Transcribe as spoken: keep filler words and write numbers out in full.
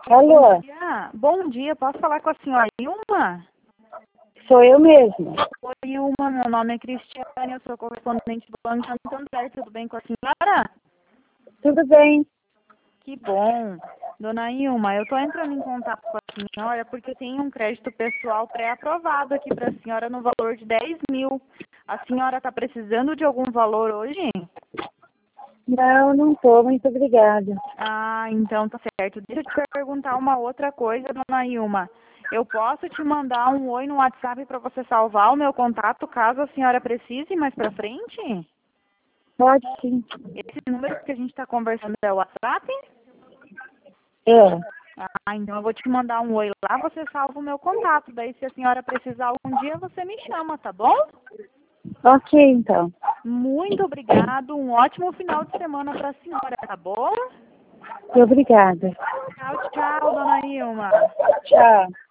Alô? Bom dia. Bom dia, posso falar com a senhora Ilma? Sou eu mesmo. Oi, Ilma, meu nome é Cristiane, eu sou correspondente do Banco Santander, tudo bem com a senhora? Tudo bem? Que bom. Dona Ilma, eu estou entrando em contato com a senhora porque tem um crédito pessoal pré-aprovado aqui para a senhora no valor de dez mil. A senhora está precisando de algum valor hoje? Não, não tô, muito obrigada. Ah, então tá certo. Deixa eu te perguntar uma outra coisa, dona Ilma. Eu posso te mandar um oi no WhatsApp para você salvar o meu contato caso a senhora precise mais para frente? Pode sim. Esse número que a gente está conversando é o WhatsApp? É, Ah, então eu vou te mandar um oi lá, você salva o meu contato. Daí se a senhora precisar algum dia, você me chama, tá bom? ok então. Muito obrigado, um ótimo final de semana para a senhora, tá bom? Obrigada. Tchau, tchau, dona Ilma. Tchau.